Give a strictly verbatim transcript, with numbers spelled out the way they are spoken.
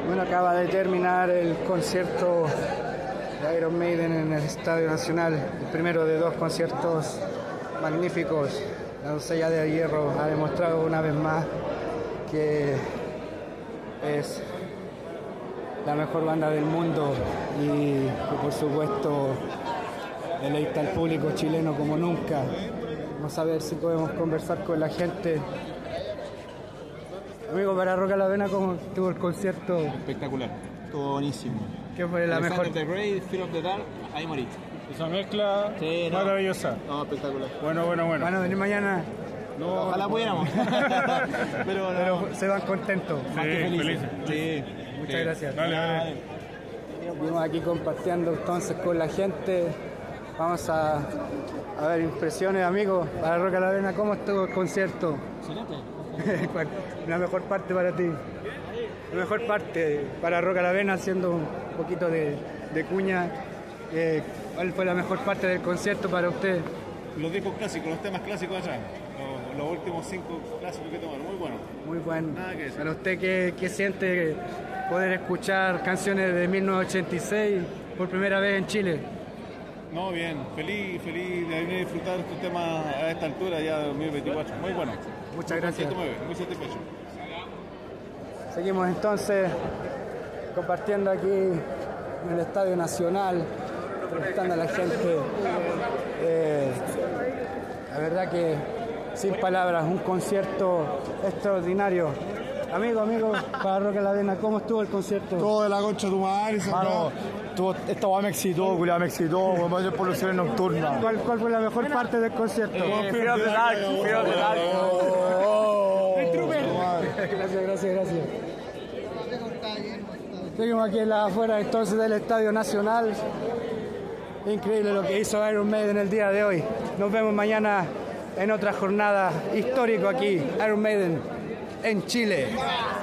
Bueno, acaba de terminar el concierto de Iron Maiden en el Estadio Nacional, el primero de dos conciertos magníficos. La Doncella de Hierro ha demostrado una vez más que es la mejor banda del mundo y que por supuesto deleita al público chileno como nunca. Vamos a ver si podemos conversar con la gente. Amigo, para Roca la Vena, ¿cómo estuvo el concierto? Espectacular, estuvo buenísimo. ¿Qué fue la Alexander mejor? the Great, Fear of the Dark, ahí morí. Esa mezcla Sí, no. maravillosa. No, espectacular. Bueno, bueno, bueno. ¿Van a venir mañana? No, Ojalá no, pudiéramos. Pero, no. Pero se van contentos. Más que Sí, felices. felices. Sí. Muchas Sí. gracias. Dale, dale. Vimos aquí compartiendo entonces con la gente. Vamos a, a ver impresiones, amigos. Para Roca la Vena, ¿cómo estuvo el concierto? Excelente. ¿Cuál? La mejor parte para ti. La mejor parte para Roca la Vena, haciendo un poquito de, de cuña. Eh, ¿Cuál fue la mejor parte del concierto para usted? Los discos clásicos, los temas clásicos allá. Los, los últimos cinco clásicos que tomaron, muy buenos. Muy buen. Nada que decir. Para usted, ¿qué, qué siente poder escuchar canciones de mil novecientos ochenta y seis por primera vez en Chile? No, bien, feliz, feliz de venir a disfrutar estos temas a esta altura ya de dos mil veinticuatro. Muy bueno. Muchas Muy gracias. contento, Muy, bien, muy satisfecho. Seguimos entonces compartiendo aquí en el Estadio Nacional, preguntando a la gente. Eh, la verdad que sin palabras, un concierto extraordinario. Amigo, amigo, para Roca la Vena, ¿cómo estuvo el concierto? Todo de la concha de tu madre, Mano, tuvo, esta weá me excitó, culiao, me excitó, me parece poluciones nocturnas. ¿Cuál, ¿Cuál fue la mejor parte del concierto? Fear of the Dark, Fear of the Dark. Gracias, gracias, gracias. Seguimos aquí en la afuera entonces del Estadio Nacional. Increíble lo que hizo Iron Maiden el día de hoy. Nos vemos mañana en otra jornada histórica aquí, Iron Maiden en Chile.